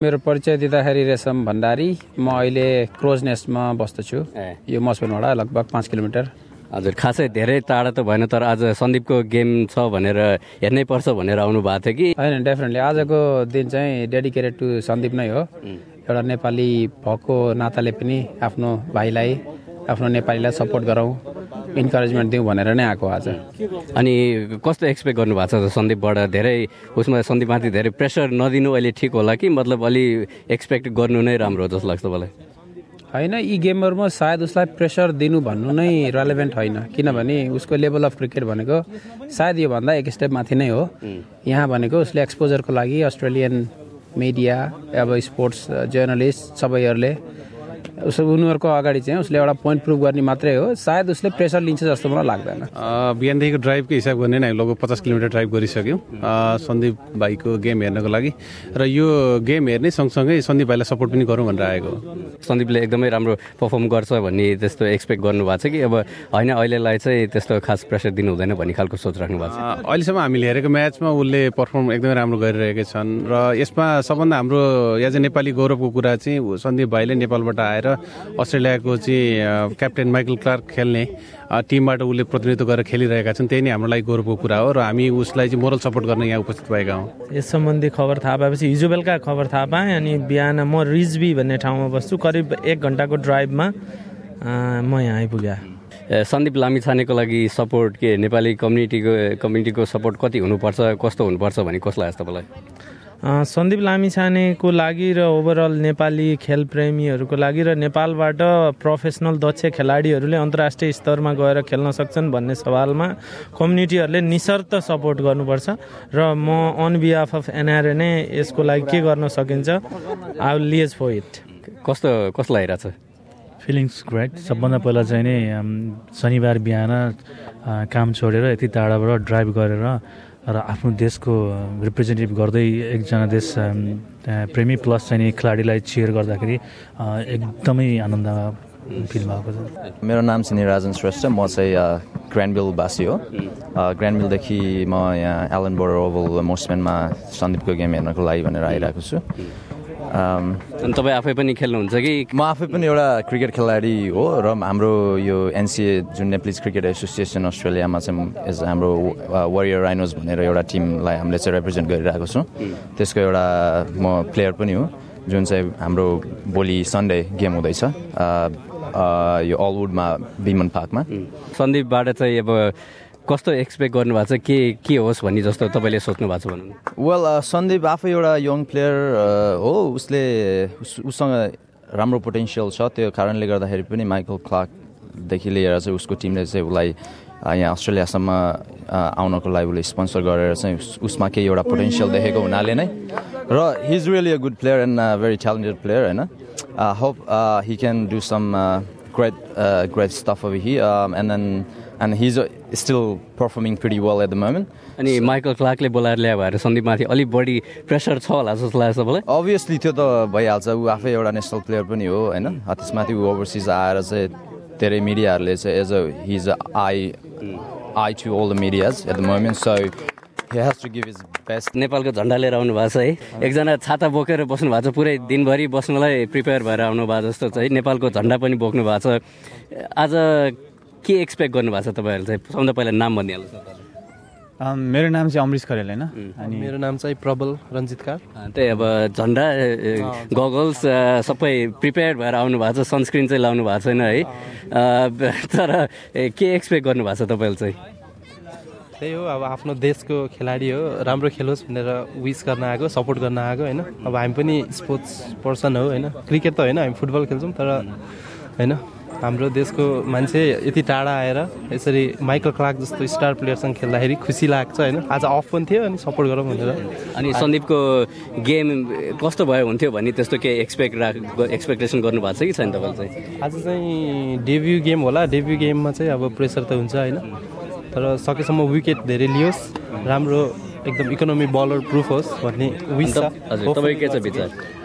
मेरो परिचय दिँदाखेरि रेशम भण्डारी, म अहिले क्रोज नेस्टमा बस्दछु। यो मसपेनबाट लगभग 5 किलोमिटर। हजुर, खासै धेरै टाढा त भएन, तर आज सन्दीपको गेम छ भनेर हेर्नै पर्छ भनेर आउनु भएको थियो कि? होइन, डेफिनेटली आजको दिन चाहिँ डेडिकेटेड टु सन्दीप नै हो। एउटा नेपाली भएको नाताले पनि आफ्नो भाइलाई, आफ्नो नेपालीलाई सपोर्ट गरौँ, इन्करेजमेन्ट दिउँ भनेर नै आएको आज। अनि कस्तो एक्सपेक्ट गर्नु भएको छ सन्दीपबाट? धेरै उसमा सन्दीपमाथि धेरै प्रेसर नदिनु अहिले ठिक होला कि मतलब अलि एक्सपेक्ट गर्नु नै राम्रो हो जस्तो लाग्छ मलाई? होइन, यी गेमहरूमा सायद उसलाई प्रेसर दिनु भन्नु नै रेलेभेन्ट होइन, किनभने उसको लेभल अफ क्रिकेट भनेको सायद योभन्दा एक स्टेप माथि नै हो। यहाँ भनेको उसले एक्सपोजरको लागि अस्ट्रेलियन मिडिया, अब स्पोर्ट्स जर्नलिस्ट सबैहरूले उनीहरूको अगाडि चाहिँ उसले एउटा पोइन्ट प्रुभ गर्ने मात्रै हो। सायद उसले प्रेसर लिन्छ जस्तो मलाई लाग्दैन। बिहानदेखिको ड्राइभको हिसाब गर्ने नै लगभग 50 किलोमिटर ड्राइभ गरिसक्यौँ सन्दीप भाइको गेम हेर्नको लागि, र यो गेम हेर्ने सँगसँगै सन्दीप भाइलाई सपोर्ट पनि गरौँ भनेर आएको। सन्दीपले एकदमै राम्रो पर्फर्म गर्छ भन्ने त्यस्तो एक्सपेक्ट गर्नु भएको छ कि अब होइन अहिलेलाई चाहिँ त्यस्तो खास प्रेसर दिनु हुँदैन भन्ने खालको सोच राख्नु भएको छ? अहिलेसम्म हामीले हेरेको म्याचमा उसले पर्फर्म एकदमै राम्रो गरिरहेका छन्, र यसमा सबभन्दा हाम्रो एज ए नेपाली गौरवको कुरा चाहिँ सन्दीप भाइले नेपालबाट आएर अस्ट्रेलियाको चाहिँ क्याप्टेन माइकल क्लार्क खेल्ने टिमबाट उसले प्रतिनिधित्व गरेर खेलिरहेका छन्। त्यही नै हाम्रो लागि गौरवको कुरा हो, र हामी उसलाई चाहिँ मोरल सपोर्ट गर्न यहाँ उपस्थित भएका हौँ। यस सम्बन्धी खबर थाहा पाएपछि हिजो बेलुका खबर थाहा पाएँ, अनि बिहान म रिजबी भन्ने ठाउँमा बस्छु, करिब 1 घन्टाको ड्राइभमा म यहाँ आइपुगेँ। सन्दीप लामिछानेको लागि सपोर्ट के नेपाली कम्युनिटीको सपोर्ट कति हुनुपर्छ, कस्तो हुनुपर्छ भन्ने कसलाई लाग्छ तपाईँलाई? सन्दीप लामिछानेको लागि र ओभरअल नेपाली खेल प्रेमीहरूको लागि र नेपालबाट प्रोफेसनल दक्ष खेलाडीहरूले अन्तर्राष्ट्रिय स्तरमा गएर खेल्न सक्छन् भन्ने सवालमा कम्युनिटीहरूले निशर्त सपोर्ट गर्नुपर्छ, र म अन बिहाफ अफ एनआरए नै यसको लागि के गर्न सकिन्छ, I will lease for it. कस्तो लागिरहेछ? Feelings great. सबभन्दा पहिला चाहिँ नि शनिबार बिहान काम छोडेर यति टाढाबाट ड्राइभ गरेर र आफ्नो देशको रिप्रेजेन्टेटिभ गर्दै एकजना देश प्रेमी प्लस चाहिँ नि खेलाडीलाई चियर गर्दाखेरि एकदमै आनन्द फिल भएको छ। मेरो नाम चाहिँ राजन श्रेष्ठ, म चाहिँ ग्रान्डभिलवासी हो। ग्रान्डभिलदेखि म यहाँ एलन बोरो ओभल मोस्टम्यानमा सन्दीपको गेम हेर्नको लागि भनेर आइरहेको छु। अनि तपाईँ आफै पनि खेल्नुहुन्छ कि? म आफै पनि एउटा क्रिकेट खेलाडी हो, र हाम्रो यो एनसिए जुन नेप्लिज क्रिकेट एसोसिएसन अस्ट्रेलियामा चाहिँ हाम्रो वरियर राइनोज भनेर एउटा टिमलाई हामीले चाहिँ रिप्रेजेन्ट गरिरहेको छौँ। त्यसको एउटा म प्लेयर पनि हो, जुन चाहिँ हाम्रो भोलि सन्डे गेम हुँदैछ यो अलवुडमा बिमन पार्कमा। सन्दीपबाट चाहिँ अब कस्तो एक्सपेक्ट गर्नुभएको छ, के होस् भन्ने जस्तो तपाईँले सोच्नु भएको छ भन्नु? वेल, सन्दीप आफै एउटा यङ प्लेयर हो, उसँग राम्रो पोटेन्सियल छ। त्यो कारणले गर्दाखेरि पनि माइकल क्लार्कदेखि लिएर चाहिँ उसको टिमले चाहिँ उसलाई यहाँ अस्ट्रेलियासम्म आउनको लागि उसले स्पोन्सर गरेर चाहिँ उसमा केही एउटा पोटेन्सियल देखेको हुनाले नै, र he is really a good player and very talented player होइन। Hope he can do some great stuff over here, and he's still performing pretty well at the moment. अनि माइकल क्लार्कले बोलाएर ल्याए भएर सन्दीपमाथि अलिक बढी प्रेसर छ होला जस्तो लाग्छ तपाईँलाई? अभियसली त्यो त भइहाल्छ, ऊ आफै एउटा नेसनल प्लेयर पनि हो होइन। त्यसमाथि ऊ ओभरसिज आएर चाहिँ धेरै मिडियाहरूले चाहिँ as a he is eye to all the medias at the moment, so he has to give his best. नेपालको झन्डा लिएर आउनु भएको छ है, एकजना छाता बोकेर बस्नु भएको छ, पुरै दिनभरि बस्नलाई प्रिपेयर भएर आउनु भएको जस्तो चाहिँ नेपालको झन्डा पनि बोक्नु भएको छ। आज के एक्सपेक्ट गर्नु भएको छ तपाईँहरू चाहिँ? सबभन्दा पहिला नाम भनिहाल्नुहोस्। मेरो नाम चाहिँ अमृत खरेल होइन, अनि मेरो नाम चाहिँ प्रबल रञ्जितकार। त्यही अब झन्डा गगल्स सबै प्रिपेयर भएर आउनु भएको छ, सनस्क्रिन चाहिँ लाउनु भएको छैन है, तर के एक्सपेक्ट गर्नु भएको छ तपाईँले चाहिँ? त्यही हो, अब आफ्नो देशको खेलाडी हो, राम्रो खेलोस् भनेर विस गर्न आएको, सपोर्ट गर्न आएको होइन। अब हामी पनि स्पोर्ट्स पर्सन हो होइन, क्रिकेट त होइन, हामी फुटबल खेल्छौँ, तर होइन हाम्रो देशको मान्छे यति टाढा आएर यसरी माइकल क्लार्क जस्तो स्टार प्लेयरसँग खेल्दाखेरि खुसी लाग्छ होइन। आज अफ पनि थियो अनि सपोर्ट गरौँ भनेर। अनि सन्दीपको गेम कस्तो भयो हुन्थ्यो भन्ने त्यस्तो केही एक्सपेक्टेसन गर्नुभएको छ कि छैन तपाईँले चाहिँ? आज चाहिँ डेब्यू गेम होला, डेब्यू गेममा चाहिँ अब प्रेसर त हुन्छ होइन, तर सकेसम्म विकेट धेरै लियोस्, राम्रो एकदम इकोनोमी बलर प्रुफ होस् भन्ने विश छ। हजुर, तपाईँ के छ विचार?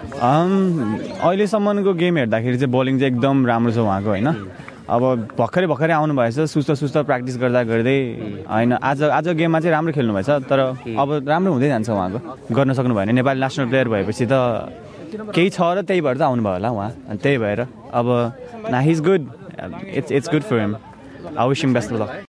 अहिलेसम्मको गेम हेर्दाखेरि चाहिँ बलिङ चाहिँ एकदम राम्रो छ उहाँको होइन। अब भर्खरै आउनु भएछ, सुस्त प्र्याक्टिस गर्दै होइन, आज गेममा चाहिँ राम्रो खेल्नु भएछ, तर अब राम्रो हुँदै जान्छ उहाँको। गर्न सक्नु भएन, नेपाली नेसनल प्लेयर भएपछि त केही छ र त्यही भएर चाहिँ आउनुभयो होला उहाँ अनि त्यही भएर अब ना he is good it's good for him I wish him best of lock